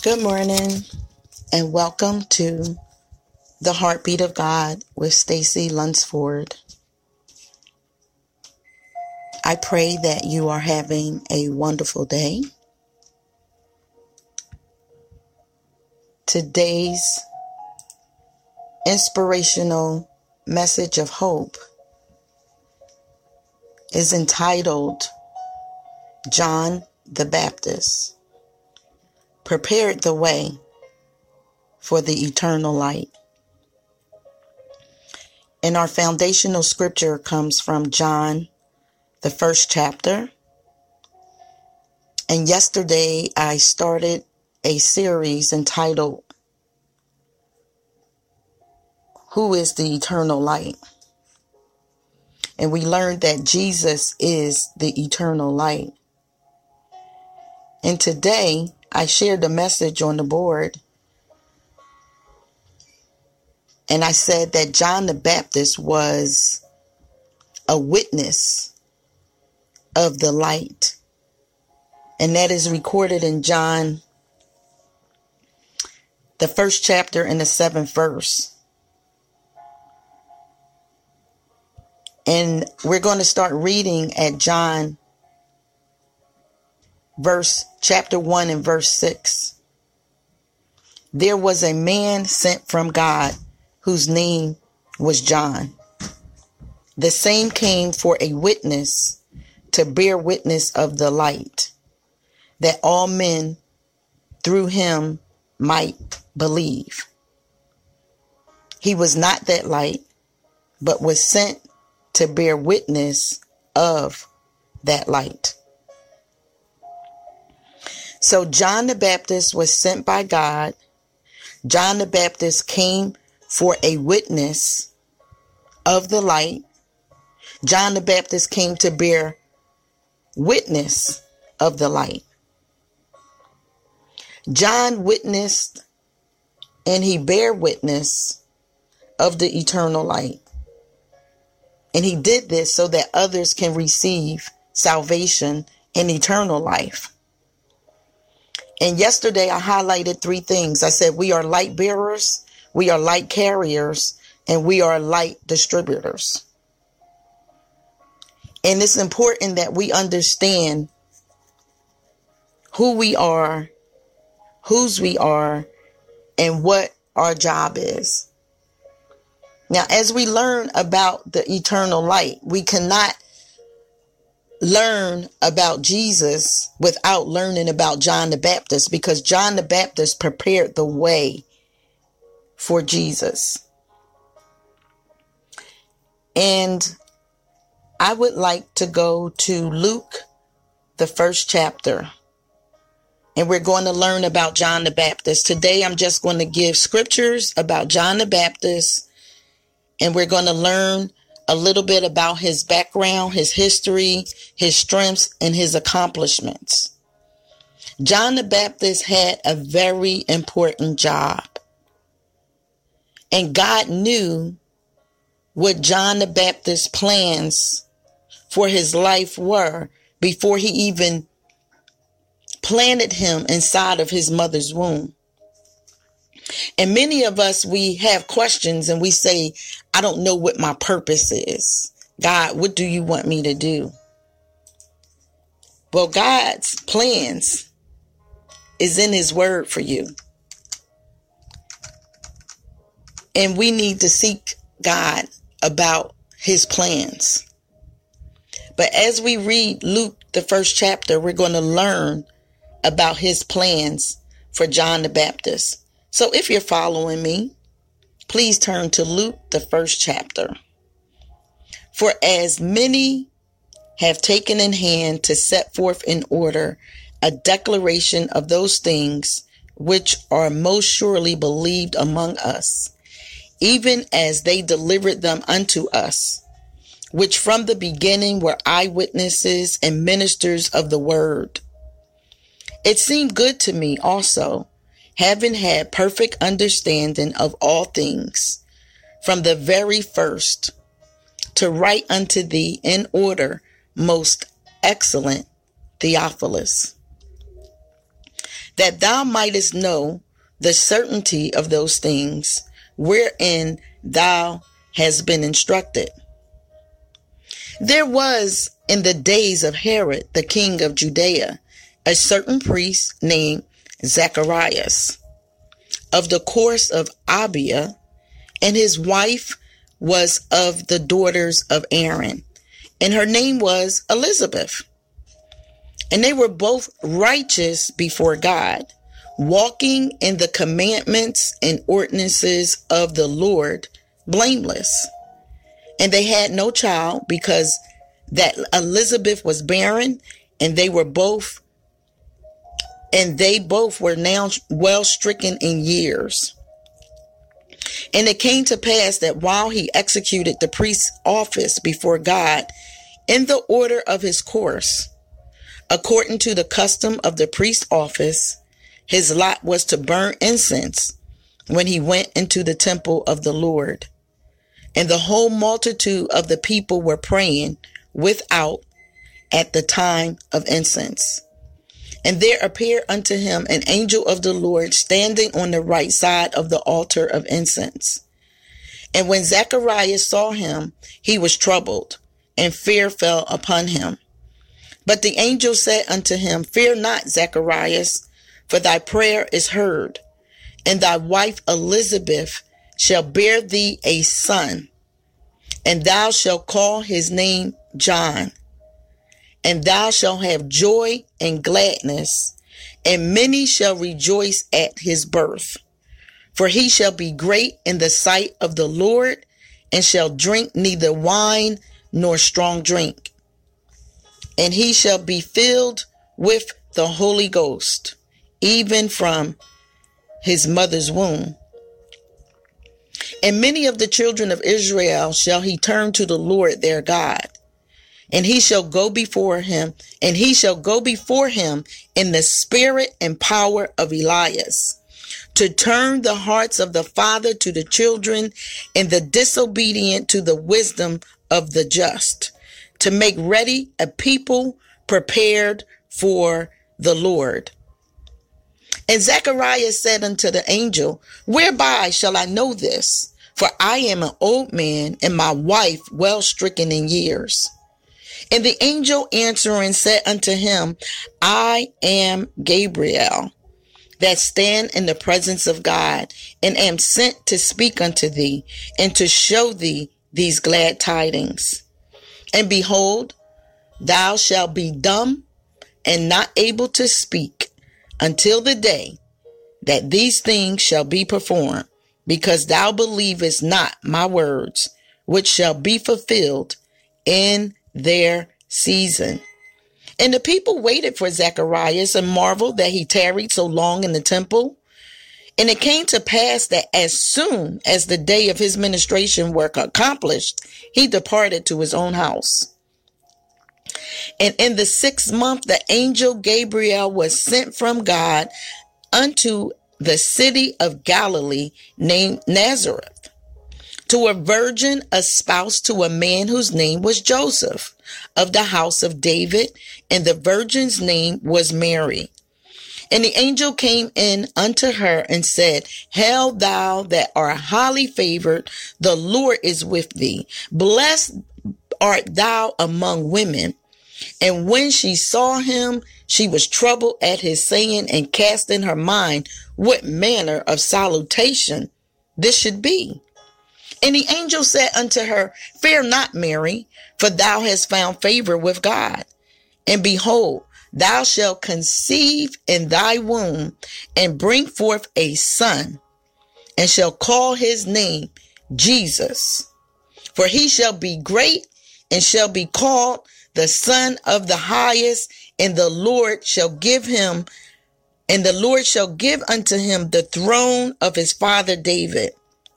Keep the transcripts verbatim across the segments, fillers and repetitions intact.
Good morning and welcome to The Heartbeat of God with Stacy Lunsford. I pray that you are having a wonderful day. Today's inspirational message of hope is entitled John the Baptist prepared the way for the eternal light. And our foundational scripture comes from John, the first chapter. And yesterday I started a series entitled, Who is the Eternal Light? And we learned that Jesus is the eternal light. And today I shared a message on the board. And I said that John the Baptist was a witness of the light. And that is recorded in John, the first chapter and the seventh verse. And we're going to start reading at John verse chapter one and verse six. There was a man sent from God whose name was John. The same came for a witness to bear witness of the light, that all men through him might believe. He was not that light, but was sent to bear witness of that light. So John the Baptist was sent by God. John the Baptist came for a witness of the light. John the Baptist came to bear witness of the light. John witnessed and he bare witness of the eternal light. And he did this so that others can receive salvation and eternal life. And yesterday I highlighted three things. I said we are light bearers, we are light carriers, and we are light distributors. And it's important that we understand who we are, whose we are, and what our job is. Now, as we learn about the eternal light, we cannot learn about Jesus without learning about John the Baptist, because John the Baptist prepared the way for Jesus. And I would like to go to Luke, the first chapter, and we're going to learn about John the Baptist. Today, I'm just going to give scriptures about John the Baptist, and we're going to learn a little bit about his background, his history, his strengths, and his accomplishments. John the Baptist had a very important job. And God knew what John the Baptist's plans for his life were before he even planted him inside of his mother's womb. And many of us, we have questions and we say, I don't know what my purpose is. God, what do you want me to do? Well, God's plans is in his word for you. And we need to seek God about his plans. But as we read Luke, the first chapter, we're going to learn about his plans for John the Baptist. So if you're following me, please turn to Luke, the first chapter. For as many have taken in hand to set forth in order a declaration of those things which are most surely believed among us, even as they delivered them unto us, which from the beginning were eyewitnesses and ministers of the word. It seemed good to me also, having had perfect understanding of all things, from the very first, to write unto thee in order, most excellent Theophilus, that thou mightest know the certainty of those things wherein thou hast been instructed. There was in the days of Herod, the king of Judea, a certain priest named Zacharias, of the course of Abia, and his wife was of the daughters of Aaron, and her name was Elizabeth. And they were both righteous before God, walking in the commandments and ordinances of the Lord, blameless. And they had no child, because that Elizabeth was barren, and they were both, and they both were now well stricken in years. And it came to pass that while he executed the priest's office before God in the order of his course, according to the custom of the priest's office, his lot was to burn incense when he went into the temple of the Lord. And the whole multitude of the people were praying without at the time of incense. And there appeared unto him an angel of the Lord standing on the right side of the altar of incense. And when Zacharias saw him, he was troubled, and fear fell upon him. But the angel said unto him, Fear not, Zacharias, for thy prayer is heard, and thy wife Elizabeth shall bear thee a son, and thou shalt call his name John. And thou shalt have joy and gladness, and many shall rejoice at his birth. For he shall be great in the sight of the Lord, and shall drink neither wine nor strong drink. And he shall be filled with the Holy Ghost, even from his mother's womb. And many of the children of Israel shall he turn to the Lord their God. And he shall go before him, and he shall go before him in the spirit and power of Elias, to turn the hearts of the father to the children, and the disobedient to the wisdom of the just, to make ready a people prepared for the Lord. And Zacharias said unto the angel, Whereby shall I know this? For I am an old man, and my wife well stricken in years. And the angel answering said unto him, I am Gabriel, that stand in the presence of God, and am sent to speak unto thee, and to show thee these glad tidings. And behold, thou shalt be dumb and not able to speak until the day that these things shall be performed, because thou believest not my words, which shall be fulfilled in their season. And the people waited for Zacharias and marveled that he tarried so long in the temple. And it came to pass that as soon as the day of his ministration were accomplished, he departed to his own house. And in the sixth month, the angel Gabriel was sent from God unto the city of Galilee named Nazareth, to a virgin espoused to a man whose name was Joseph, of the house of David, and the virgin's name was Mary. And the angel came in unto her and said, Hail thou that art highly favored, the Lord is with thee. Blessed art thou among women. And when she saw him, she was troubled at his saying, and cast in her mind what manner of salutation this should be. And the angel said unto her, Fear not, Mary, for thou hast found favor with God. And behold, thou shalt conceive in thy womb, and bring forth a son, and shall call his name Jesus. For he shall be great, and shall be called the Son of the Highest, and the Lord shall give him, and the Lord shall give unto him the throne of his father David.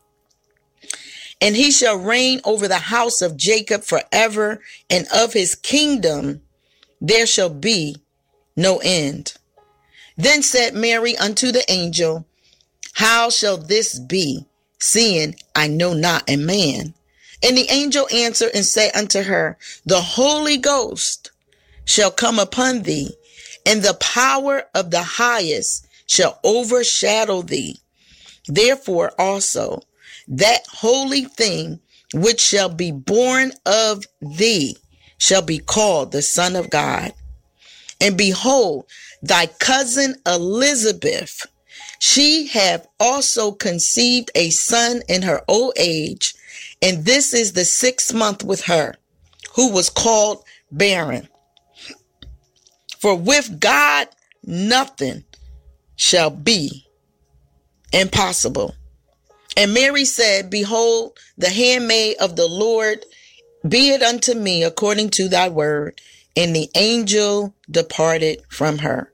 And he shall reign over the house of Jacob forever, and of his kingdom there shall be no end. Then said Mary unto the angel, How shall this be, seeing I know not a man? And the angel answered and said unto her, The Holy Ghost shall come upon thee, and the power of the Highest shall overshadow thee. Therefore also that holy thing which shall be born of thee shall be called the Son of God. And behold, thy cousin Elizabeth, she hath also conceived a son in her old age, and this is the sixth month with her, who was called barren. For with God nothing shall be impossible. And Mary said, behold, the handmaid of the Lord, be it unto me according to thy word. And the angel departed from her.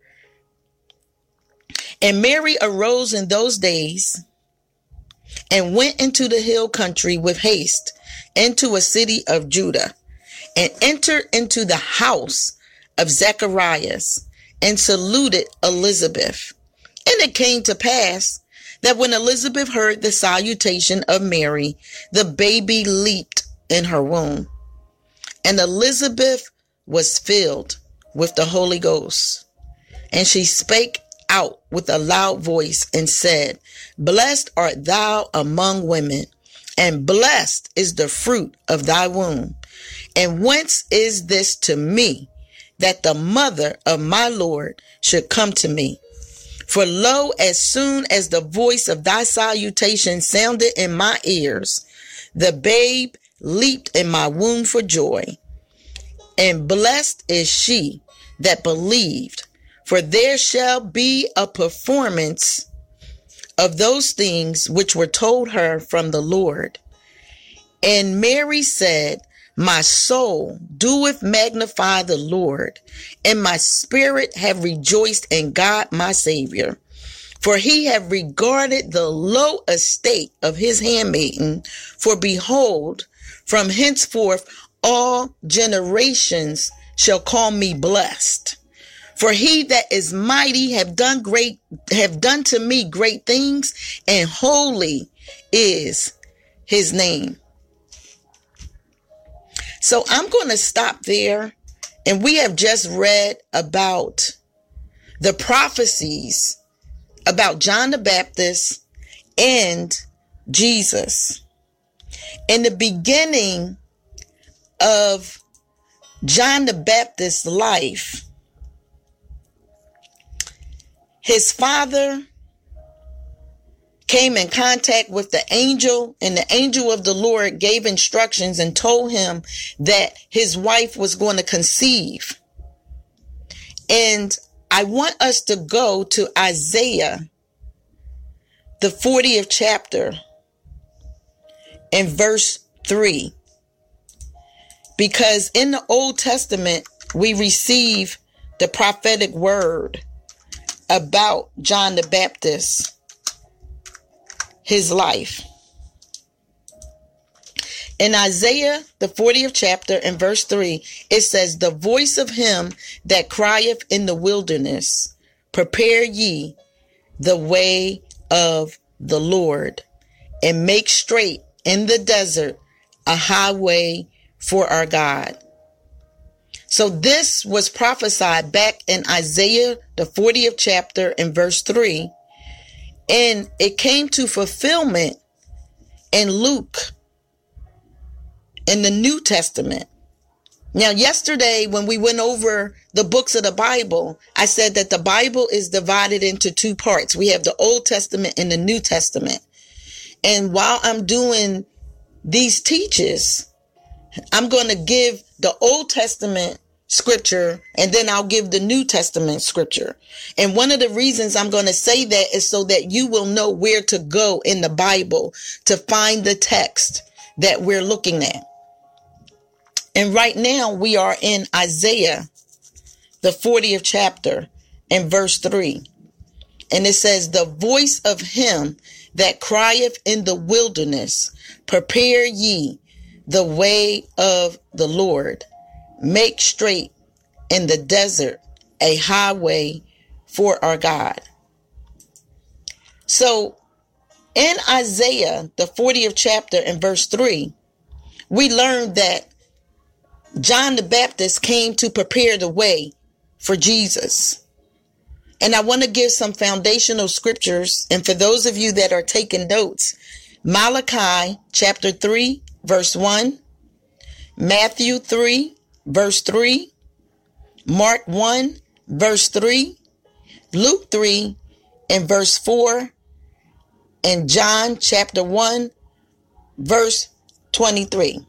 And Mary arose in those days and went into the hill country with haste into a city of Judah, and entered into the house of Zacharias and saluted Elizabeth. And it came to pass that when Elizabeth heard the salutation of Mary, the baby leaped in her womb. And Elizabeth was filled with the Holy Ghost. And she spake out with a loud voice and said, Blessed art thou among women, and blessed is the fruit of thy womb. And whence is this to me, that the mother of my Lord should come to me? For lo, as soon as the voice of thy salutation sounded in my ears, the babe leaped in my womb for joy. And blessed is she that believed, for there shall be a performance of those things which were told her from the Lord. And Mary said, My soul doeth magnify the Lord, and my spirit have rejoiced in God my Savior. For he have regarded the low estate of his handmaiden. For behold, from henceforth all generations shall call me blessed. For he that is mighty have done great, have done to me great things, and holy is his name. So I'm going to stop there. And we have just read about the prophecies about John the Baptist and Jesus. In the beginning of John the Baptist's life, his father came in contact with the angel, and the angel of the Lord gave instructions and told him that his wife was going to conceive. And I want us to go to Isaiah, the fortieth chapter, and verse three. Because in the Old Testament, we receive the prophetic word about John the Baptist, his life. In Isaiah, the fortieth chapter and verse three, it says, The voice of him that crieth in the wilderness, prepare ye the way of the Lord, and make straight in the desert a highway for our God. So this was prophesied back in Isaiah, the fortieth chapter and verse three. And it came to fulfillment in Luke in the New Testament. Now, yesterday, when we went over the books of the Bible, I said that the Bible is divided into two parts. We have the Old Testament and the New Testament. And while I'm doing these teaches, I'm going to give the Old Testament scripture, and then I'll give the New Testament scripture. And one of the reasons I'm going to say that is so that you will know where to go in the Bible to find the text that we're looking at. And right now we are in Isaiah, the fortieth chapter and verse three. And it says, The voice of him that crieth in the wilderness, prepare ye the way of the Lord, make straight in the desert a highway for our God. So in Isaiah, the fortieth chapter and verse three, we learned that John the Baptist came to prepare the way for Jesus. And I want to give some foundational scriptures. And for those of you that are taking notes, Malachi chapter three, verse one, Matthew three, verse three, Mark one, verse three, Luke three, and verse four, and John chapter one, verse twenty-three.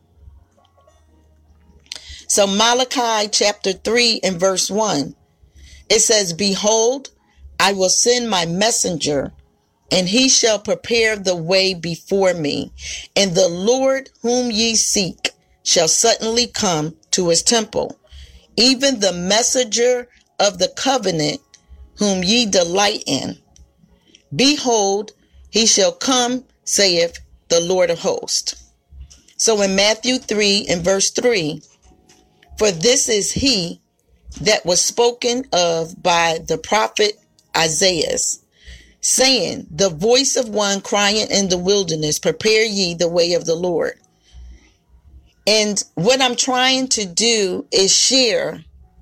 So Malachi chapter three and verse one, it says, "Behold, I will send my messenger, and he shall prepare the way before me. And the Lord whom ye seek shall suddenly come to his temple, even the messenger of the covenant whom ye delight in. Behold, he shall come, saith the Lord of hosts." So in Matthew three and verse three, "For this is he that was spoken of by the prophet Isaiah, saying, the voice of one crying in the wilderness, prepare ye the way of the Lord." And what I'm trying to do is share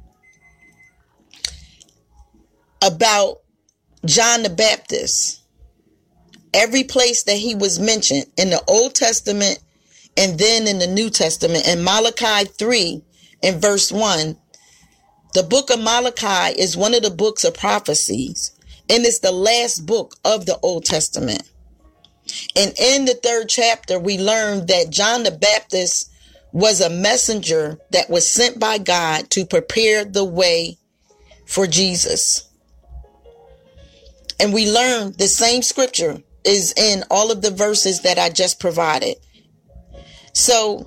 about John the Baptist. Every place that he was mentioned in the Old Testament and then in the New Testament. In Malachi three and verse one, the book of Malachi is one of the books of prophecies, and it's the last book of the Old Testament. And in the third chapter, we learn that John the Baptist was a messenger that was sent by God to prepare the way for Jesus. And we learn the same scripture is in all of the verses that I just provided. So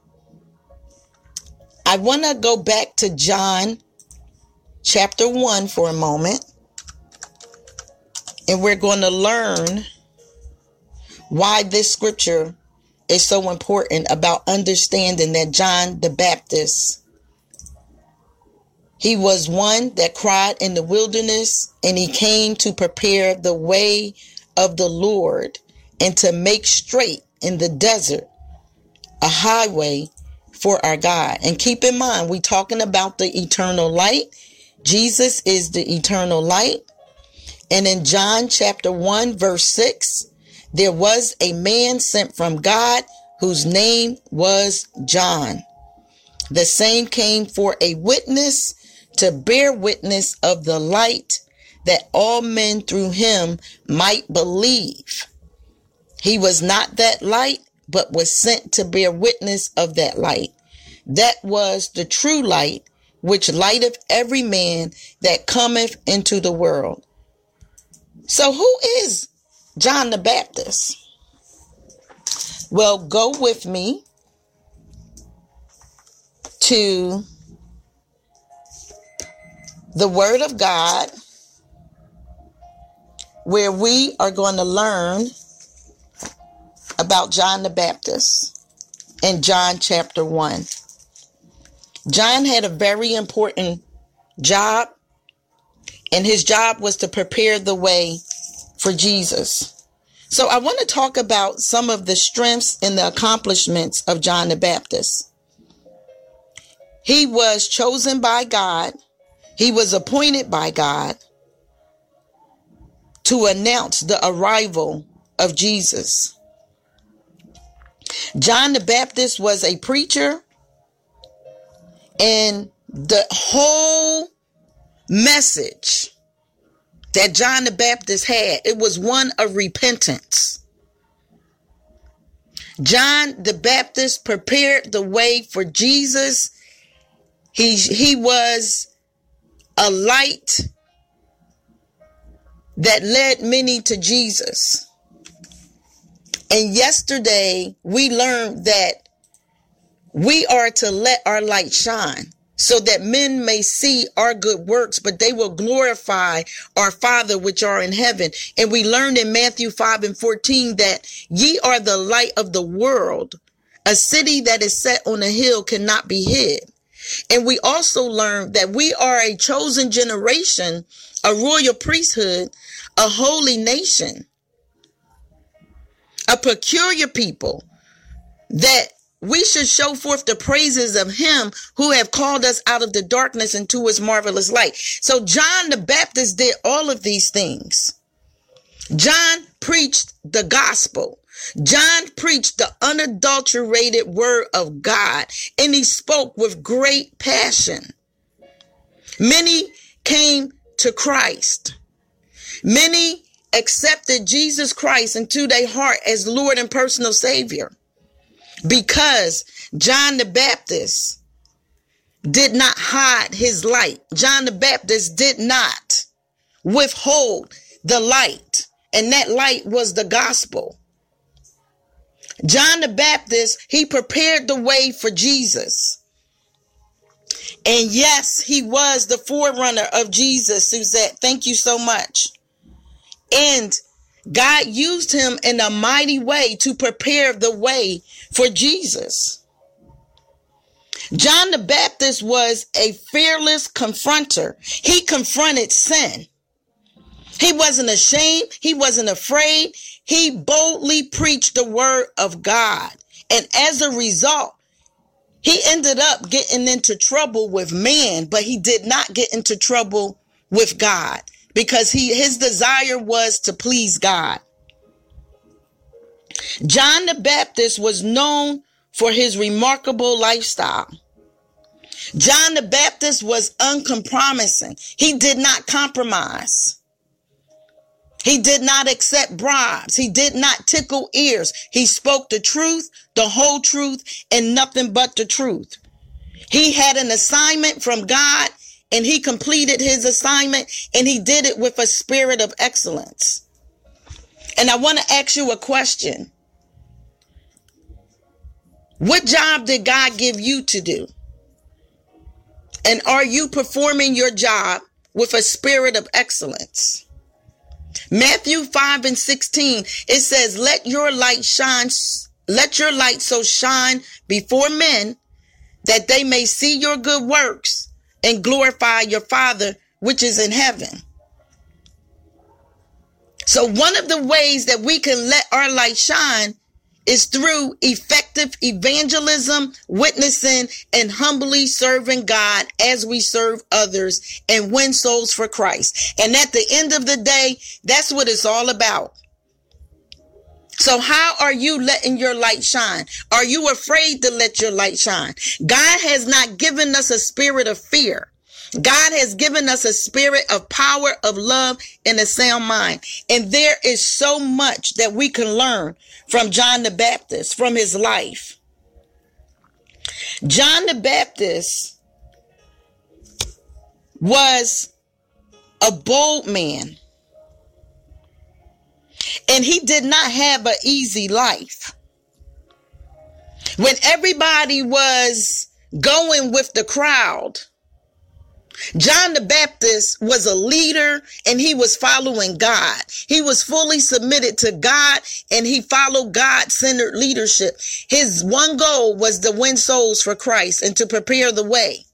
I want to go back to John chapter one for a moment, and we're going to learn why this scripture is so important about understanding that John the Baptist, he was one that cried in the wilderness, and he came to prepare the way of the Lord and to make straight in the desert a highway for our God. And keep in mind, we're talking about the eternal light. Jesus is the eternal light. And in John chapter one, verse six, there was a man sent from God whose name was John. The same came for a witness, to bear witness of the light, that all men through him might believe. He was not that light, but was sent to bear witness of that light. That was the true light, which lighteth every man that cometh into the world. So who is John the Baptist? Well, go with me to the Word of God, where we are going to learn about John the Baptist in John chapter one. John had a very important job, and his job was to prepare the way for Jesus. So I want to talk about some of the strengths and the accomplishments of John the Baptist. He was chosen by God. He was appointed by God to announce the arrival of Jesus. John the Baptist was a preacher, and the whole message that John the Baptist had, it was one of repentance. John the Baptist prepared the way for Jesus. He, he was a light that led many to Jesus. And yesterday we learned that we are to let our light shine so that men may see our good works, but they will glorify our Father which are in heaven. And we learned in Matthew five and fourteen that ye are the light of the world. A city that is set on a hill cannot be hid. And we also learned that we are a chosen generation, a royal priesthood, a holy nation, a peculiar people, that we should show forth the praises of him who have called us out of the darkness into his marvelous light. So John the Baptist did all of these things. John preached the gospel. John preached the unadulterated word of God, and he spoke with great passion. Many came to Christ. Many accepted Jesus Christ into their heart as Lord and personal Savior because John the Baptist did not hide his light. John the Baptist did not withhold the light, and that light was the gospel. John the Baptist, he prepared the way for Jesus. And yes, he was the forerunner of Jesus, Suzette. Thank you so much. And God used him in a mighty way to prepare the way for Jesus. John the Baptist was a fearless confronter. He confronted sin. He wasn't ashamed. He wasn't afraid. He boldly preached the word of God. And as a result, he ended up getting into trouble with man, but he did not get into trouble with God because he, his desire was to please God. John the Baptist was known for his remarkable lifestyle. John the Baptist was uncompromising. He did not compromise. He did not accept bribes. He did not tickle ears. He spoke the truth, the whole truth, and nothing but the truth. He had an assignment from God, and he completed his assignment, and he did it with a spirit of excellence. And I want to ask you a question. What job did God give you to do? And are you performing your job with a spirit of excellence? Matthew five and sixteen, it says, let your light shine, let your light so shine before men that they may see your good works and glorify your Father which is in heaven. So one of the ways that we can let our light shine is through effective evangelism, witnessing, and humbly serving God as we serve others and win souls for Christ. And at the end of the day, that's what it's all about. So how are you letting your light shine? Are you afraid to let your light shine? God has not given us a spirit of fear. God has given us a spirit of power, of love, and a sound mind. And there is so much that we can learn from John the Baptist, from his life. John the Baptist was a bold man. And he did not have an easy life. When everybody was going with the crowd, John the Baptist was a leader and he was following God. He was fully submitted to God and he followed God-centered leadership. His one goal was to win souls for Christ and to prepare the way.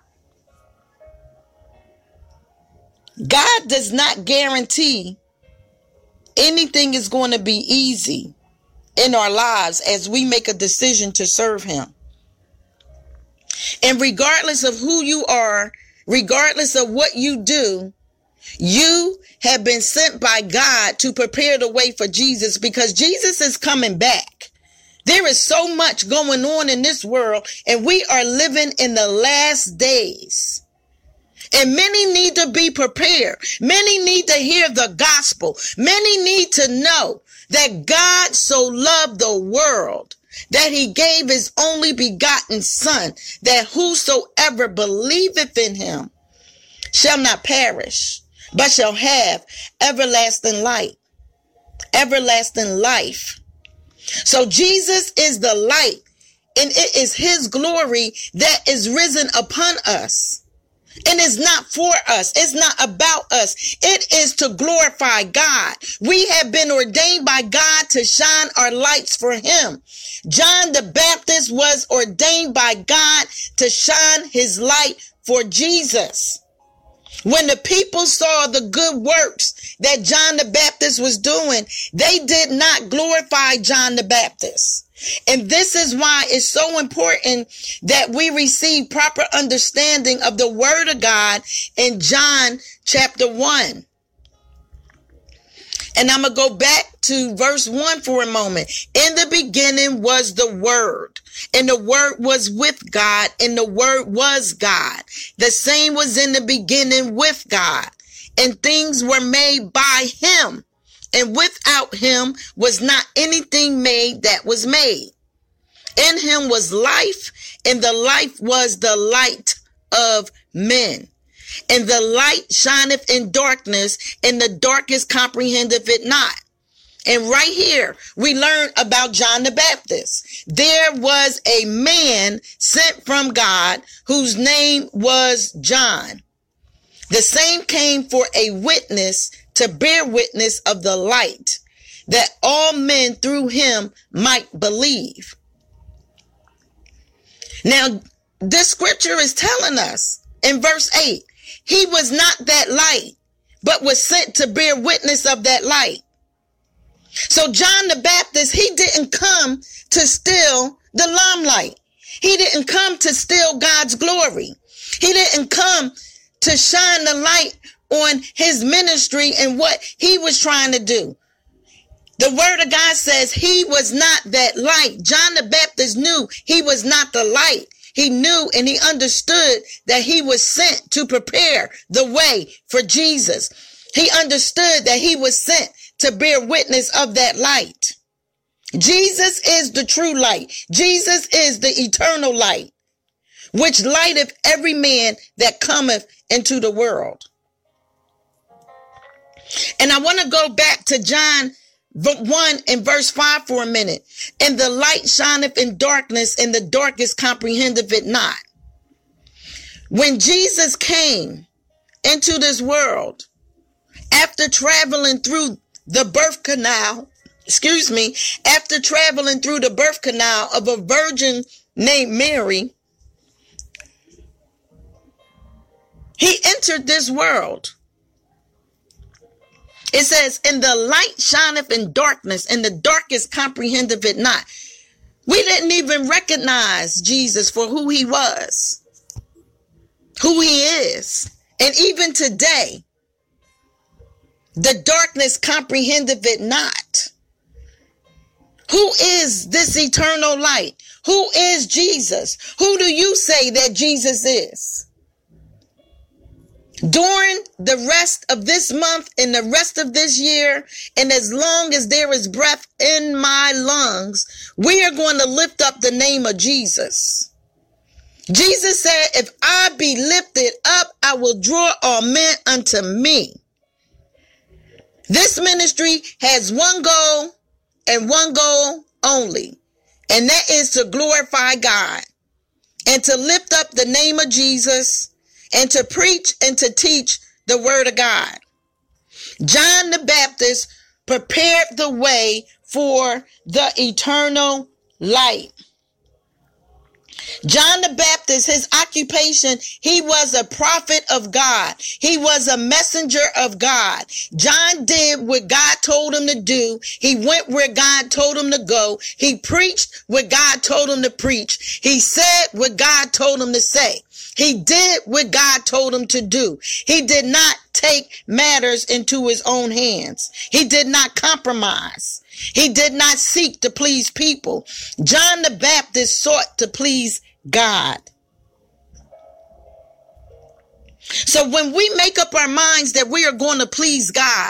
God does not guarantee anything is going to be easy in our lives as we make a decision to serve him. And regardless of who you are, regardless of what you do, you have been sent by God to prepare the way for Jesus because Jesus is coming back. There is so much going on in this world and we are living in the last days. And many need to be prepared. Many need to hear the gospel. Many need to know that God so loved the world that he gave his only begotten son, that whosoever believeth in him shall not perish, but shall have everlasting light, everlasting life. So Jesus is the light, and it is his glory that is risen upon us. And it's not for us. It's not about us. It is to glorify God. We have been ordained by God to shine our lights for him. John the Baptist was ordained by God to shine his light for Jesus. When the people saw the good works that John the Baptist was doing, they did not glorify John the Baptist. And this is why it's so important that we receive proper understanding of the word of God in John chapter one. And I'm going to go back to verse one for a moment. In the beginning was the Word, and the Word was with God, and the Word was God. The same was in the beginning with God, and things were made by him, and without him was not anything made that was made. In him was life, and the life was the light of men. And the light shineth in darkness, and the darkness comprehendeth it not. And right here, we learn about John the Baptist. There was a man sent from God whose name was John. The same came for a witness to bear witness of the light, that all men through him might believe. Now, this scripture is telling us in verse eight, he was not that light, but was sent to bear witness of that light. So John the Baptist, he didn't come to steal the limelight. He didn't come to steal God's glory. He didn't come to shine the light on his ministry and what he was trying to do. The word of God says he was not that light. John the Baptist knew he was not the light. He knew and he understood that he was sent to prepare the way for Jesus. He understood that he was sent to bear witness of that light. Jesus is the true light. Jesus is the eternal light, which lighteth every man that cometh into the world. And I want to go back to John one and verse five for a minute. And the light shineth in darkness, and the darkness comprehendeth it not. When Jesus came into this world, after traveling through the birth canal, excuse me, after traveling through the birth canal of a virgin named Mary, he entered this world. It says, and the light shineth in darkness, and the darkness comprehendeth it not. We didn't even recognize Jesus for who he was, who he is. And even today, the darkness comprehendeth it not. Who is this eternal light? Who is Jesus? Who do you say that Jesus is? During the rest of this month and the rest of this year, and as long as there is breath in my lungs, we are going to lift up the name of Jesus. Jesus said, if I be lifted up, I will draw all men unto me. This ministry has one goal and one goal only, and that is to glorify God and to lift up the name of Jesus and to preach and to teach the word of God. John the Baptist prepared the way for the eternal light. John the Baptist, his occupation, he was a prophet of God. He was a messenger of God. John did what God told him to do. He went where God told him to go. He preached what God told him to preach. He said what God told him to say. He did what God told him to do. He did not take matters into his own hands. He did not compromise. He did not seek to please people. John the Baptist sought to please God. So when we make up our minds that we are going to please God,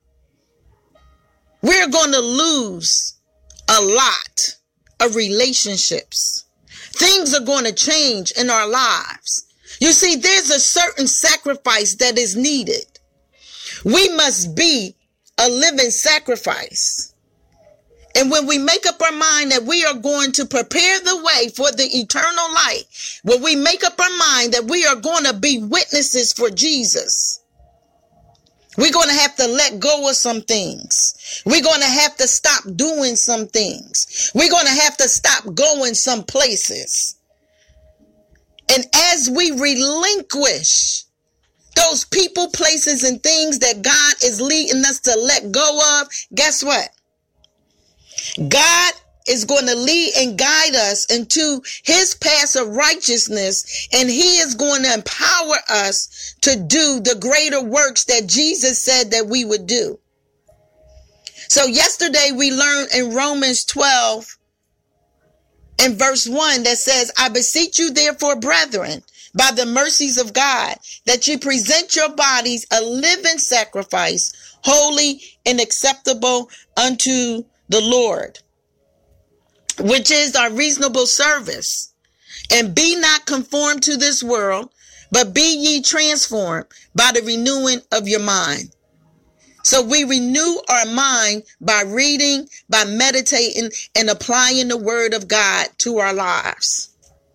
we're going to lose a lot of relationships. Things are going to change in our lives. You see, there's a certain sacrifice that is needed. We must be a living sacrifice. And when we make up our mind that we are going to prepare the way for the eternal light, when we make up our mind that we are going to be witnesses for Jesus, we're going to have to let go of some things. We're going to have to stop doing some things. We're going to have to stop going some places. And as we relinquish those people, places, and things that God is leading us to let go of, guess what? God is going to lead and guide us into his path of righteousness, and he is going to empower us to do the greater works that Jesus said that we would do. So yesterday we learned in Romans twelve and verse one that says, I beseech you therefore, brethren, by the mercies of God, that you present your bodies a living sacrifice, holy and acceptable unto the Lord, which is our reasonable service. And be not conformed to this world, but be ye transformed by the renewing of your mind. So we renew our mind by reading, by meditating, and applying the word of God to our lives.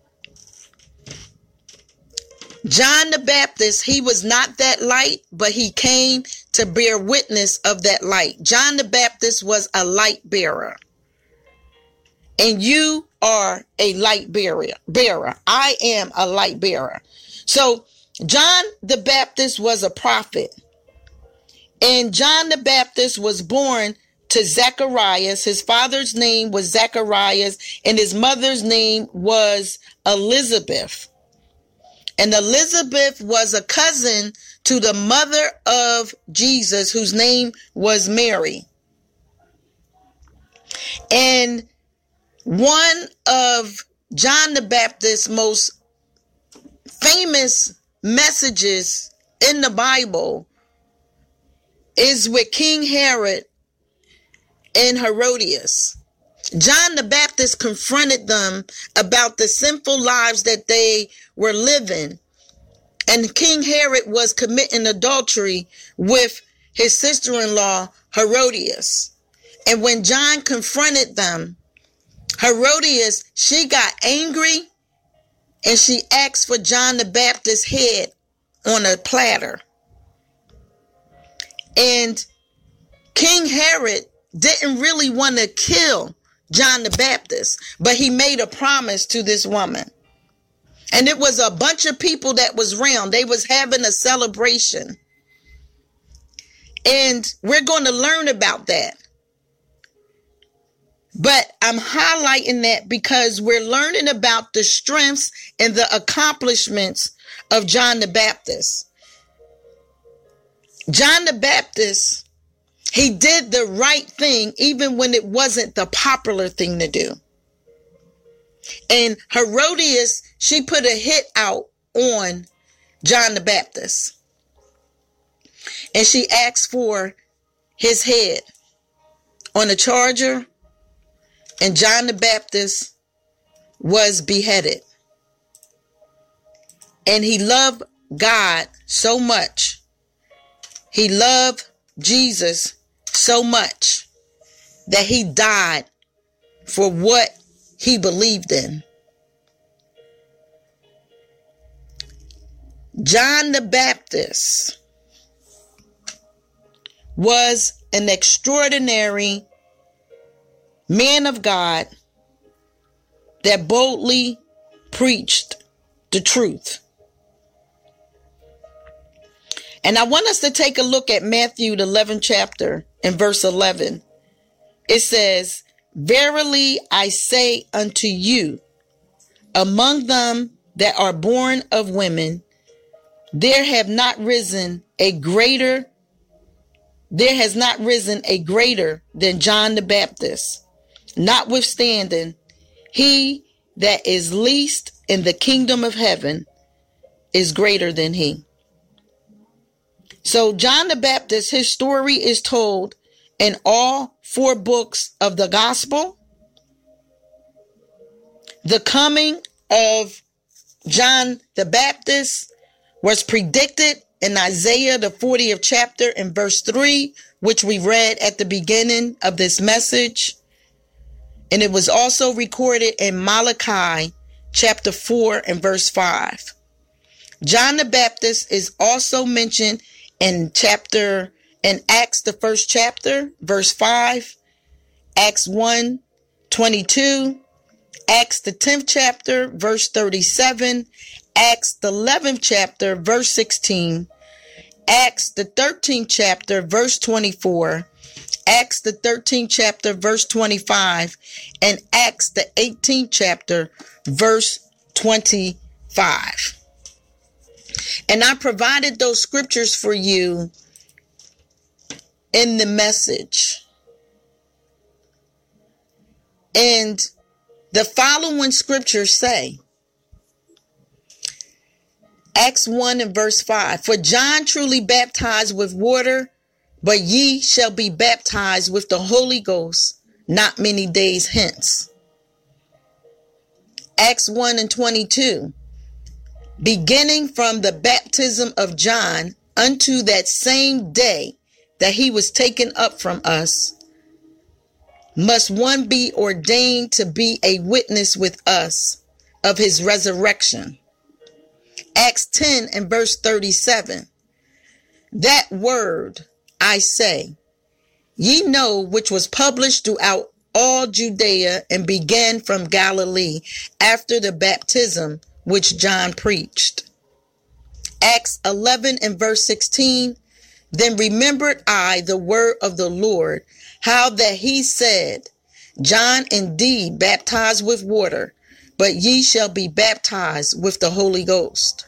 John the Baptist, he was not that light, but he came to bear witness of that light. John the Baptist was a light bearer. And you are a light bearer. bearer. I am a light bearer. So John the Baptist was a prophet. And John the Baptist was born to Zacharias. His father's name was Zacharias, and his mother's name was Elizabeth. And Elizabeth was a cousin to the mother of Jesus, whose name was Mary. And one of John the Baptist's most famous messages in the Bible is with King Herod and Herodias. John the Baptist confronted them about the sinful lives that they were living. And King Herod was committing adultery with his sister-in-law, Herodias. And when John confronted them, Herodias, she got angry and she asked for John the Baptist's head on a platter. And King Herod didn't really want to kill John the Baptist, but he made a promise to this woman. And it was a bunch of people that was around. They was having a celebration. And we're going to learn about that. But I'm highlighting that because we're learning about the strengths and the accomplishments of John the Baptist. John the Baptist, he did the right thing even when it wasn't the popular thing to do. And Herodias, she put a hit out on John the Baptist. And she asked for his head on a charger. And John the Baptist was beheaded. And he loved God so much. He loved Jesus so much that he died for what he believed in. John the Baptist was an extraordinary man of God that boldly preached the truth. And I want us to take a look at Matthew, the eleventh chapter, and verse eleven. It says, verily I say unto you, among them that are born of women, there have not risen a greater, there has not risen a greater than John the Baptist. Notwithstanding, he that is least in the kingdom of heaven is greater than he. So John the Baptist, his story is told in all four books of the gospel. The coming of John the Baptist was predicted in Isaiah, the fortieth chapter, in verse three, which we read at the beginning of this message. And it was also recorded in Malachi, chapter four, and verse five. John the Baptist is also mentioned in chapter, in Acts, the first chapter, verse five, Acts one, twenty-two, Acts, the tenth chapter, verse thirty-seven, Acts, the eleventh chapter, verse sixteen, Acts the thirteenth chapter, verse twenty-four, Acts the thirteenth chapter, verse twenty-five, and Acts the eighteenth chapter, verse twenty-five. And I provided those scriptures for you in the message. And the following scriptures say, Acts one and verse five, for John truly baptized with water, but ye shall be baptized with the Holy Ghost not many days hence. Acts one and twenty-two, beginning from the baptism of John unto that same day that he was taken up from us, must one be ordained to be a witness with us of his resurrection. Acts ten and verse thirty-seven, that word I say, ye know, which was published throughout all Judea and began from Galilee after the baptism which John preached. Acts eleven and verse sixteen, then remembered I the word of the Lord, how that he said, John indeed baptized with water, but ye shall be baptized with the Holy Ghost.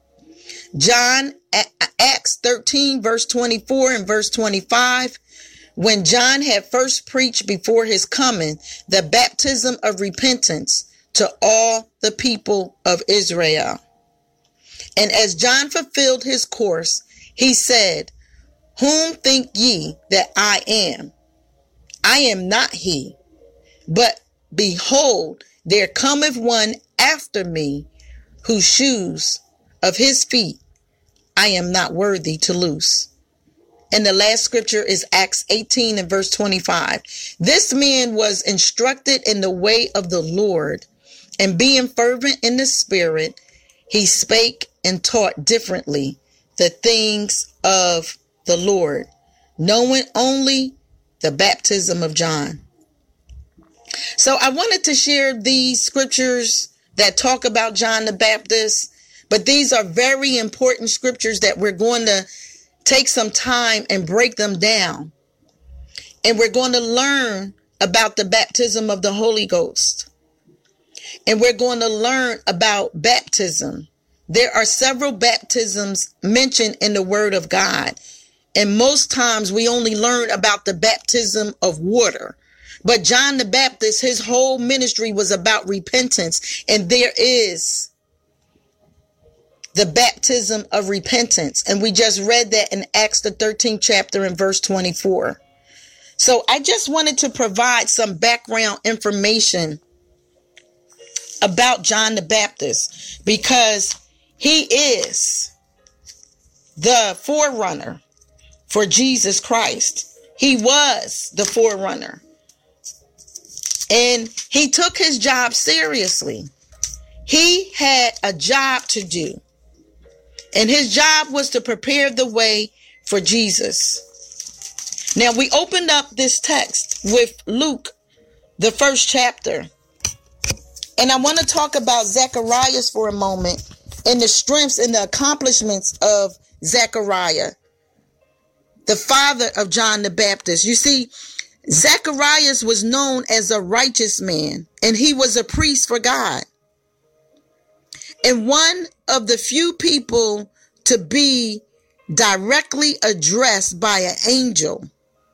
John, Acts thirteen, verse twenty-four and verse twenty-five, when John had first preached before his coming the baptism of repentance to all the people of Israel. And as John fulfilled his course, he said, whom think ye that I am? I am not he, but behold, there cometh one after me, whose shoes of his feet I am not worthy to loose. And the last scripture is Acts eighteen and verse twenty-five. This man was instructed in the way of the Lord, and being fervent in the spirit, he spake and taught differently the things of the Lord, knowing only the baptism of John. So I wanted to share these scriptures that talk about John the Baptist, but these are very important scriptures that we're going to take some time and break them down. And we're going to learn about the baptism of the Holy Ghost. And we're going to learn about baptism. There are several baptisms mentioned in the Word of God. And most times we only learn about the baptism of water. But John the Baptist, his whole ministry was about repentance. And there is the baptism of repentance. And we just read that in Acts the thirteenth chapter and verse twenty-four. So I just wanted to provide some background information about John the Baptist, because he is the forerunner for Jesus Christ. He was the forerunner. And he took his job seriously. He had a job to do. And his job was to prepare the way for Jesus. Now we opened up this text with Luke, the first chapter. And I want to talk about Zacharias for a moment, and the strengths and the accomplishments of Zechariah, the father of John the Baptist. You see, Zacharias was known as a righteous man, and he was a priest for God. And one of the few people to be directly addressed by an angel.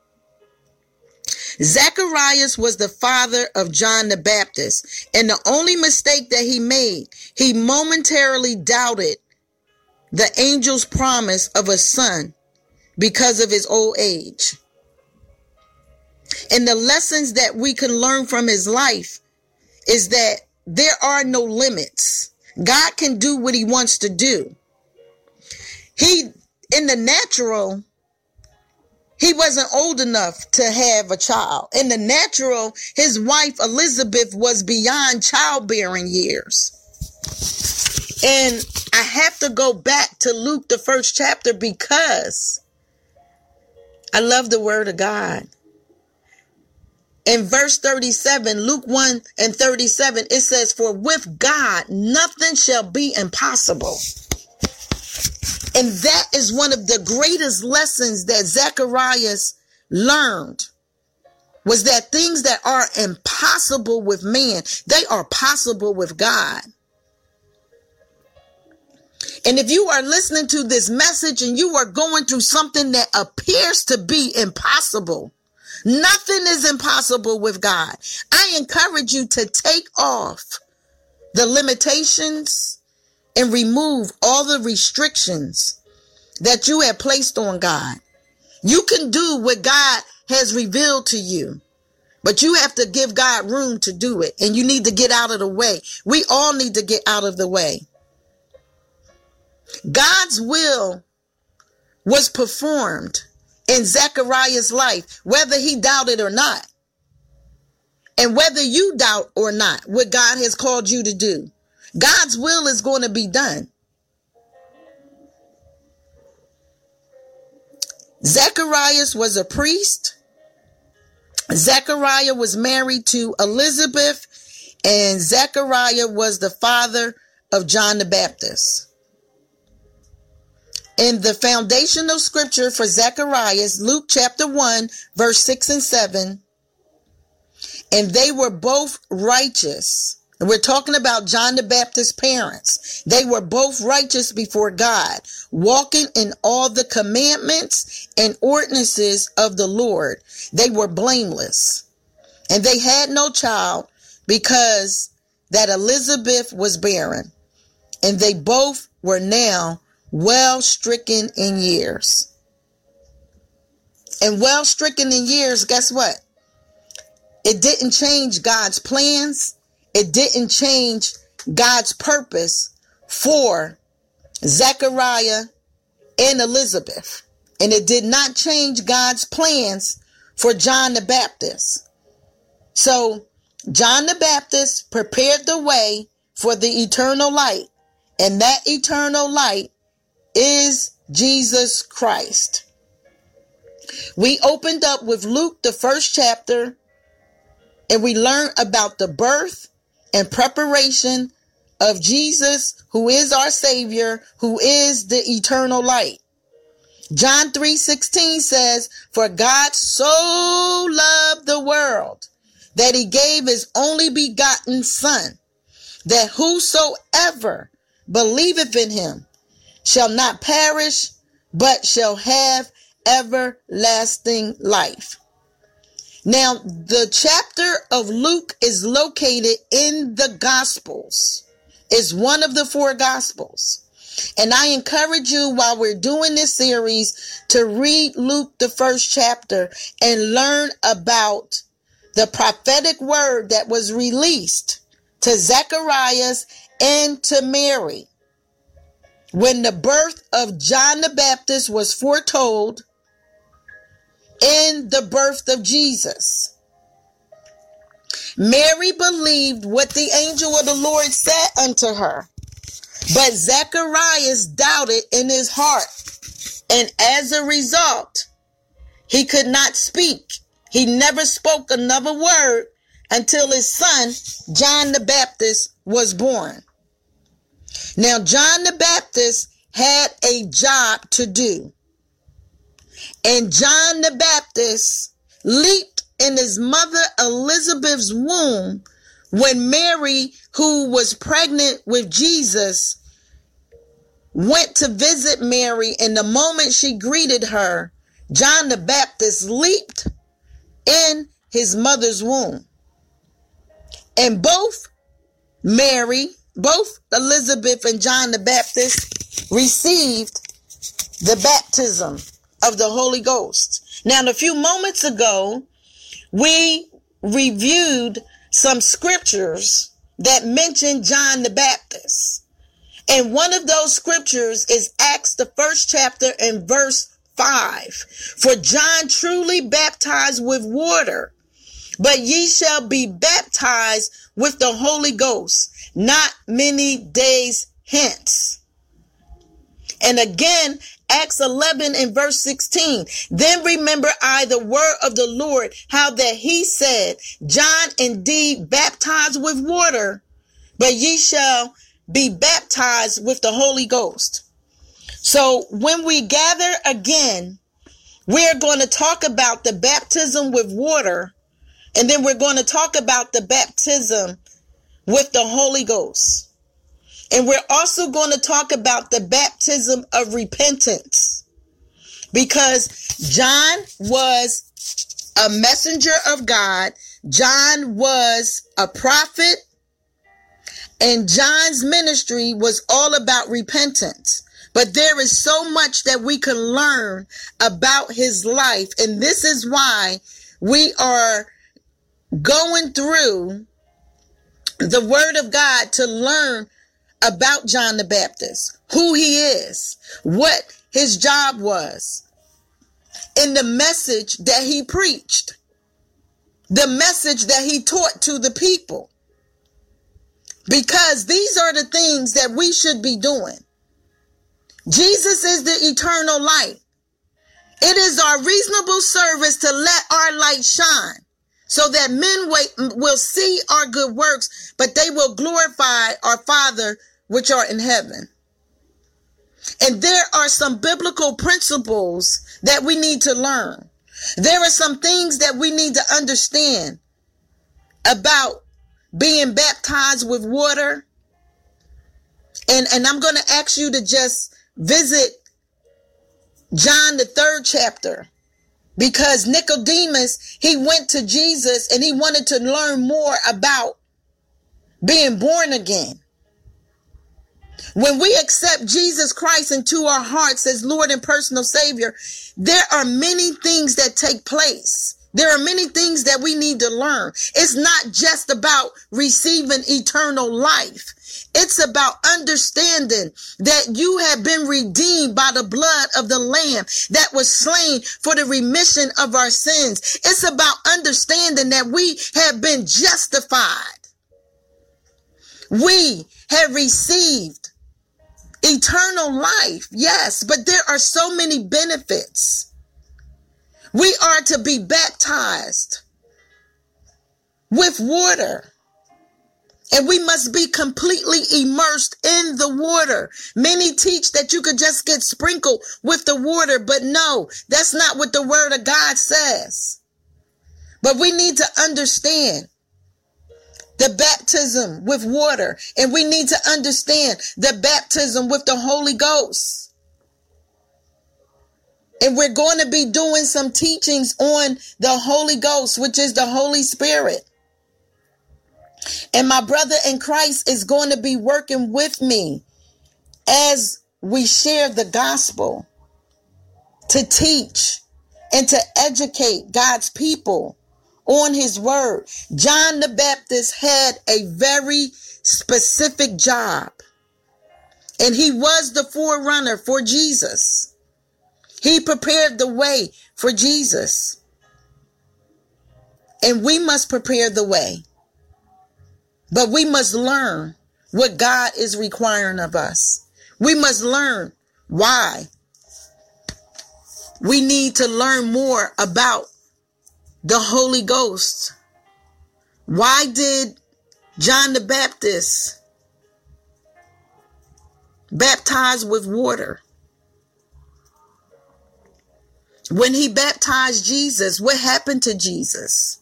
Zacharias was the father of John the Baptist, and the only mistake that he made, he momentarily doubted the angel's promise of a son because of his old age. And the lessons that we can learn from his life is that there are no limits. God can do what he wants to do. He, in the natural, he wasn't old enough to have a child. In the natural, his wife Elizabeth was beyond childbearing years. And I have to go back to Luke, the first chapter, because I love the word of God. In verse thirty-seven, Luke one and thirty-seven, it says, for with God, nothing shall be impossible. And that is one of the greatest lessons that Zacharias learned, was that things that are impossible with man, they are possible with God. And if you are listening to this message and you are going through something that appears to be impossible, nothing is impossible with God. I encourage you to take off the limitations and remove all the restrictions that you have placed on God. You can do what God has revealed to you, but you have to give God room to do it, and you need to get out of the way. We all need to get out of the way. God's will was performed in Zechariah's life, whether he doubted or not. And whether you doubt or not what God has called you to do, God's will is going to be done. Zacharias was a priest. Zechariah was married to Elizabeth, and Zechariah was the father of John the Baptist. In the foundational scripture for Zacharias, Luke chapter one, verse six and seven, and they were both righteous. And we're talking about John the Baptist's parents. They were both righteous before God, walking in all the commandments and ordinances of the Lord. They were blameless. And they had no child because that Elizabeth was barren. And they both were now well stricken in years. And well stricken in years, guess what? It didn't change God's plans. It didn't change God's purpose for Zechariah and Elizabeth. And it did not change God's plans for John the Baptist. So John the Baptist prepared the way for the eternal light. And that eternal light is Jesus Christ. We opened up with Luke, the first chapter, and we learned about the birth and preparation of Jesus, who is our Savior, who is the eternal light. John three sixteen says, "For God so loved the world that he gave his only begotten Son, that whosoever believeth in him shall not perish, but shall have everlasting life." Now, the chapter of Luke is located in the Gospels. It's one of the four Gospels. And I encourage you, while we're doing this series, to read Luke, the first chapter, and learn about the prophetic word that was released to Zacharias and to Mary when the birth of John the Baptist was foretold in the birth of Jesus. Mary believed what the angel of the Lord said unto her, but Zacharias doubted in his heart, and as a result, he could not speak. He never spoke another word until his son, John the Baptist, was born. Now, John the Baptist had a job to do. And John the Baptist leaped in his mother Elizabeth's womb when Mary, who was pregnant with Jesus, went to visit Mary. And the moment she greeted her, John the Baptist leaped in his mother's womb. And both Mary, both Elizabeth and John the Baptist received the baptism of the Holy Ghost. Now, a few moments ago, we reviewed some scriptures that mentioned John the Baptist. And one of those scriptures is Acts, the first chapter and verse five. "For John truly baptized with water, but ye shall be baptized with the Holy Ghost not many days hence." And again, Acts eleven and verse sixteen. "Then remember I the word of the Lord, how that he said, John indeed baptized with water, but ye shall be baptized with the Holy Ghost." So when we gather again, we're going to talk about the baptism with water, and then we're going to talk about the baptism with the Holy Ghost. And we're also going to talk about the baptism of repentance, because John was a messenger of God. John was a prophet, and John's ministry was all about repentance. But there is so much that we can learn about his life. And this is why we are going through the word of God to learn about John the Baptist, who he is, what his job was, and the message that he preached, the message that he taught to the people. Because these are the things that we should be doing. Jesus is the eternal light. It is our reasonable service to let our light shine, so that men wait, will see our good works, but they will glorify our Father which are in heaven. And there are some biblical principles that we need to learn. There are some things that we need to understand about being baptized with water. And, and I'm going to ask you to just visit John, the third chapter, because Nicodemus, he went to Jesus and he wanted to learn more about being born again. When we accept Jesus Christ into our hearts as Lord and personal Savior, there are many things that take place. There are many things that we need to learn. It's not just about receiving eternal life. It's about understanding that you have been redeemed by the blood of the Lamb that was slain for the remission of our sins. It's about understanding that we have been justified. We have received eternal life, yes, but there are so many benefits. We are to be baptized with water. And we must be completely immersed in the water. Many teach that you could just get sprinkled with the water, but no, that's not what the word of God says. But we need to understand the baptism with water, and we need to understand the baptism with the Holy Ghost. And we're going to be doing some teachings on the Holy Ghost, which is the Holy Spirit. And my brother in Christ is going to be working with me as we share the gospel to teach and to educate God's people on his word. John the Baptist had a very specific job, and he was the forerunner for Jesus. He prepared the way for Jesus, and we must prepare the way. But we must learn what God is requiring of us. We must learn why. We need to learn more about the Holy Ghost. Why did John the Baptist baptize with water? When he baptized Jesus, what happened to Jesus?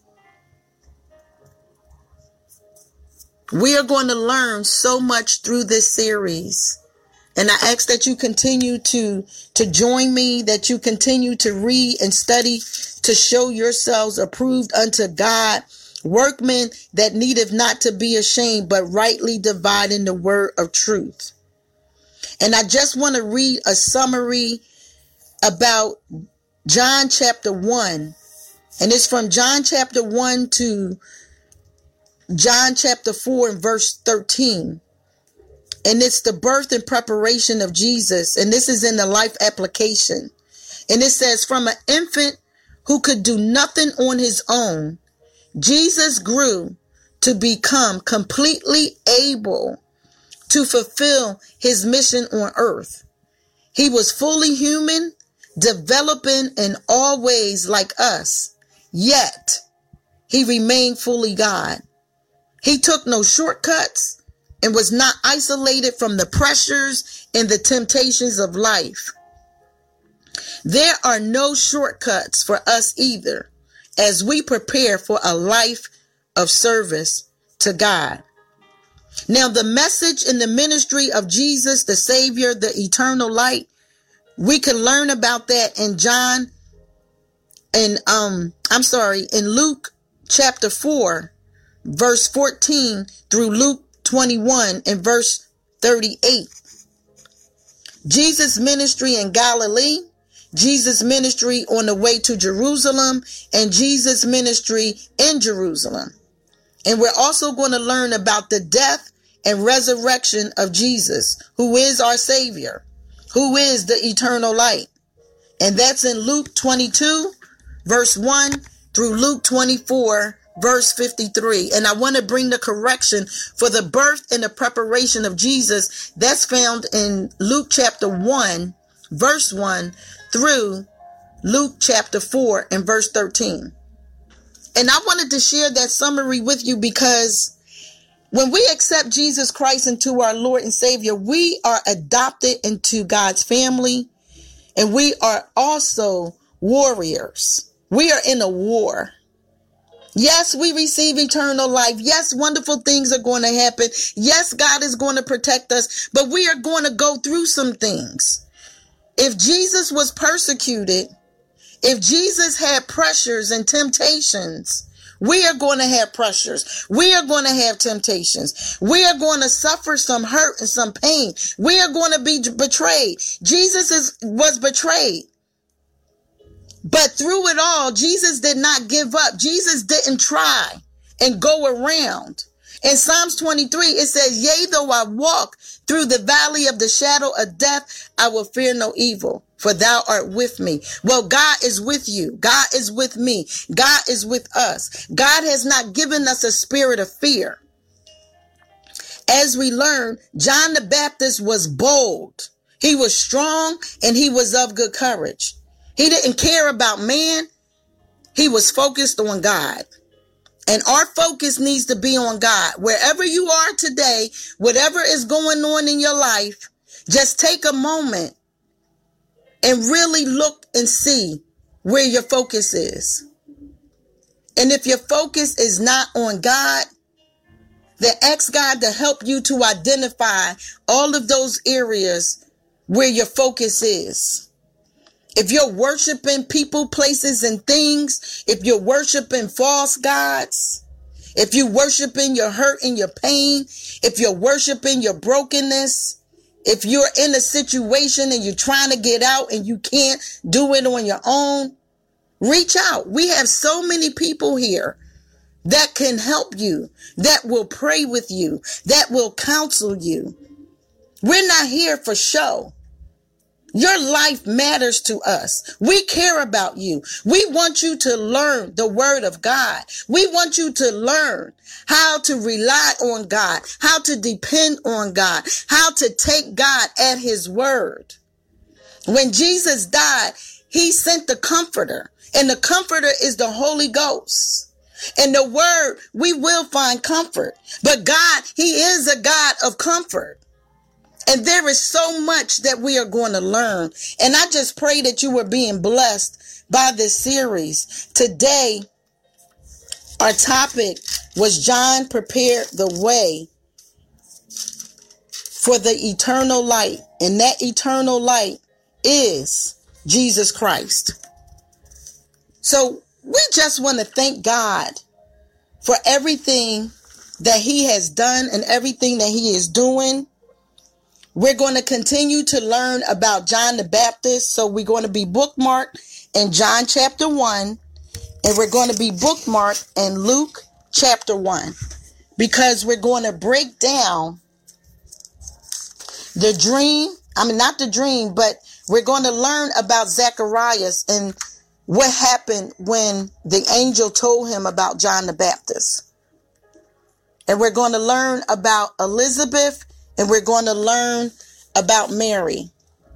We are going to learn so much through this series. And I ask that you continue to, to join me, that you continue to read and study to show yourselves approved unto God, workmen that needeth not to be ashamed, but rightly dividing the word of truth. And I just want to read a summary about John chapter one. And it's from John chapter one to John chapter four and verse thirteen. And it's the birth and preparation of Jesus. And this is in the life application. And it says, from an infant who could do nothing on his own, Jesus grew to become completely able to fulfill his mission on earth. He was fully human, developing in all ways like us, yet he remained fully God. He took no shortcuts and was not isolated from the pressures and the temptations of life. There are no shortcuts for us either as we prepare for a life of service to God. Now, the message in the ministry of Jesus, the Savior, the eternal light, we can learn about that in John and um I'm sorry, in Luke chapter four, verse fourteen through Luke twenty-one and verse thirty-eight. Jesus' ministry in Galilee, Jesus' ministry on the way to Jerusalem, and Jesus' ministry in Jerusalem. And we're also going to learn about the death and resurrection of Jesus, who is our Savior, who is the eternal light. And that's in Luke twenty-two, verse one through Luke twenty-four, verse fifty-three. And I want to bring the correction for the birth and the preparation of Jesus. That's found in Luke chapter one, verse one through Luke chapter four and verse thirteen. And I wanted to share that summary with you because when we accept Jesus Christ into our Lord and Savior, we are adopted into God's family, and we are also warriors. We are in a war. Yes, we receive eternal life. Yes, wonderful things are going to happen. Yes, God is going to protect us, but we are going to go through some things. If Jesus was persecuted, if Jesus had pressures and temptations, we are going to have pressures. We are going to have temptations. We are going to suffer some hurt and some pain. We are going to be betrayed. Jesus is, was betrayed. But through it all, Jesus did not give up. Jesus didn't try and go around. In Psalms twenty-three, it says, yea, though I walk through the valley of the shadow of death, I will fear no evil, for thou art with me. Well, God is with you. God is with me. God is with us. God has not given us a spirit of fear. As we learn, John the Baptist was bold. He was strong and he was of good courage. He didn't care about man. He was focused on God. And our focus needs to be on God. Wherever you are today, whatever is going on in your life, just take a moment and really look and see where your focus is. And if your focus is not on God, then ask God to help you to identify all of those areas where your focus is. If you're worshiping people, places, and things, if you're worshiping false gods, if you're worshiping your hurt and your pain, if you're worshiping your brokenness, if you're in a situation and you're trying to get out and you can't do it on your own, reach out. We have so many people here that can help you, that will pray with you, that will counsel you. We're not here for show. Your life matters to us. We care about you. We want you to learn the word of God. We want you to learn how to rely on God, how to depend on God, how to take God at his word. When Jesus died, he sent the comforter, and the comforter is the Holy Ghost. In the word, we will find comfort, but God, he is a God of comfort. And there is so much that we are going to learn. And I just pray that you were being blessed by this series. Today, our topic was John prepared the way for the eternal light. And that eternal light is Jesus Christ. So we just want to thank God for everything that he has done and everything that he is doing. We're going to continue to learn about John the Baptist. So we're going to be bookmarked in John chapter one, and we're going to be bookmarked in Luke chapter one, because we're going to break down the dream. I mean, not the dream, but we're going to learn about Zacharias and what happened when the angel told him about John the Baptist. And we're going to learn about Elizabeth. And we're going to learn about Mary.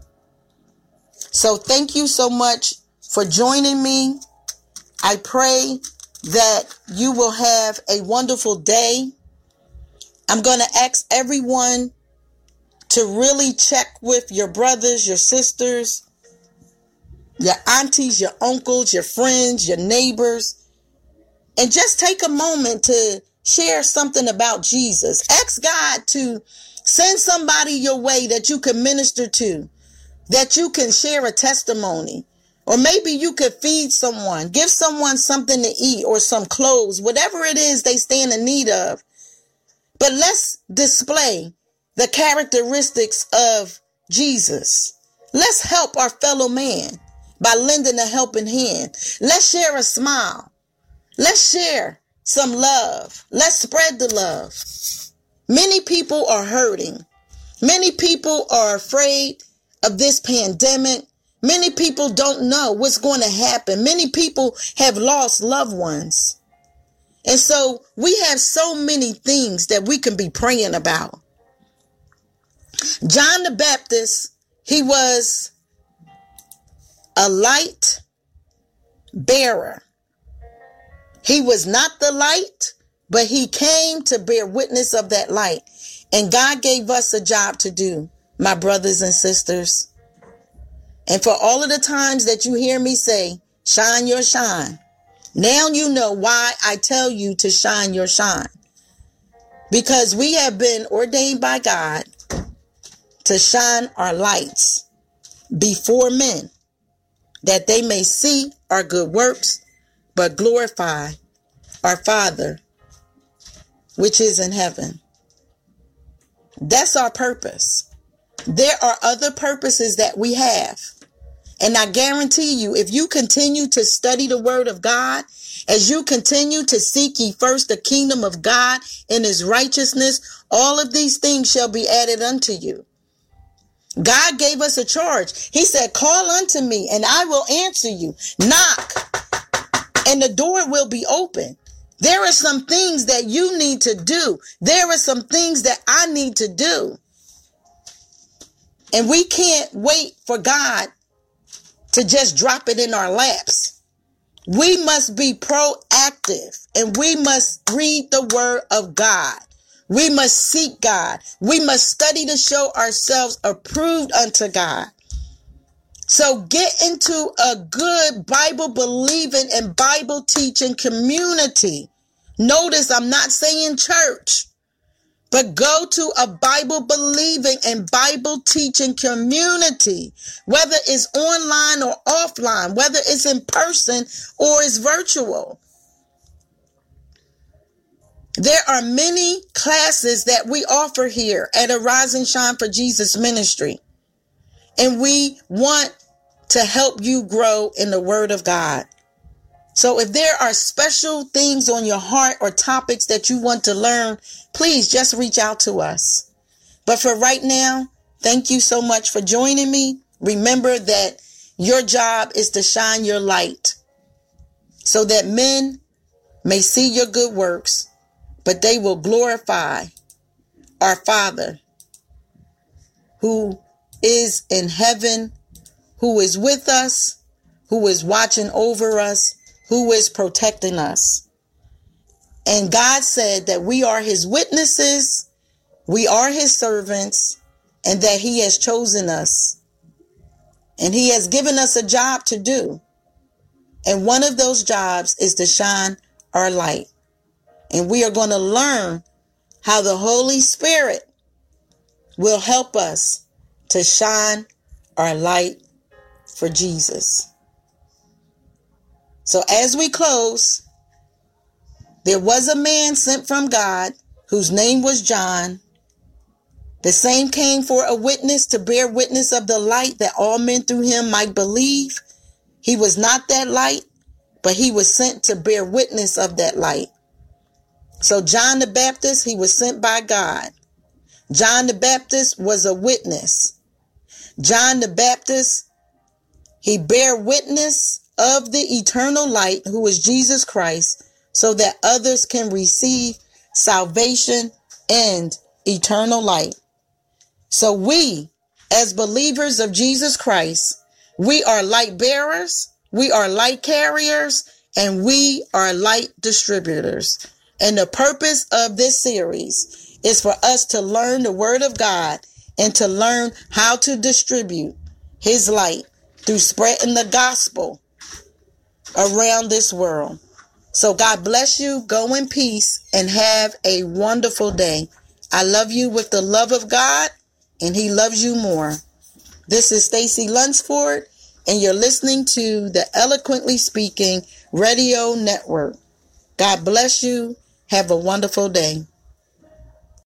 So thank you so much for joining me. I pray that you will have a wonderful day. I'm going to ask everyone to really check with your brothers, your sisters, your aunties, your uncles, your friends, your neighbors, and just take a moment to share something about Jesus. Ask God to send somebody your way that you can minister to, that you can share a testimony, or maybe you could feed someone, give someone something to eat or some clothes, whatever it is they stand in need of. But let's display the characteristics of Jesus. Let's help our fellow man by lending a helping hand. Let's share a smile. Let's share some love. Let's spread the love. Many people are hurting. Many people are afraid of this pandemic. Many people don't know what's going to happen. Many people have lost loved ones. And so we have so many things that we can be praying about. John the Baptist, he was a light bearer. He was not the light, but he came to bear witness of that light. And God gave us a job to do, my brothers and sisters. And for all of the times that you hear me say, shine your shine, now you know why I tell you to shine your shine. Because we have been ordained by God to shine our lights before men, that they may see our good works, but glorify our Father, which is in heaven. That's our purpose. There are other purposes that we have. And I guarantee you, if you continue to study the word of God, as you continue to seek ye first the kingdom of God and his righteousness, all of these things shall be added unto you. God gave us a charge. He said, call unto me and I will answer you. Knock and the door will be open. There are some things that you need to do. There are some things that I need to do. And we can't wait for God to just drop it in our laps. We must be proactive and we must read the word of God. We must seek God. We must study to show ourselves approved unto God. So get into a good Bible believing and Bible teaching community. Notice I'm not saying church, but go to a Bible believing and Bible teaching community, whether it's online or offline, whether it's in person or it's virtual. There are many classes that we offer here at Arise and Shine for Jesus Ministry, and we want to help you grow in the Word of God. So if there are special things on your heart or topics that you want to learn, please just reach out to us. But for right now, thank you so much for joining me. Remember that your job is to shine your light so that men may see your good works, but they will glorify our Father who is in heaven, who is with us, who is watching over us, who is protecting us. And God said that we are his witnesses, we are his servants, and that he has chosen us. And he has given us a job to do. And one of those jobs is to shine our light. And we are going to learn how the Holy Spirit will help us to shine our light for Jesus. So as we close, there was a man sent from God whose name was John. The same came for a witness to bear witness of the light that all men through him might believe. He was not that light, but he was sent to bear witness of that light. So John the Baptist, he was sent by God. John the Baptist was a witness. John the Baptist, he bear witness of the eternal light, who is Jesus Christ, so that others can receive salvation and eternal light. So we, as believers of Jesus Christ, we are light bearers, we are light carriers, and we are light distributors. And the purpose of this series is for us to learn the word of God and to learn how to distribute his light through spreading the gospel around this world. So God bless you. Go in peace and have a wonderful day. I love you with the love of God, and he loves you more. This is Stacy Lunsford, and you're listening to the Eloquently Speaking Radio Network. God bless you. Have a wonderful day.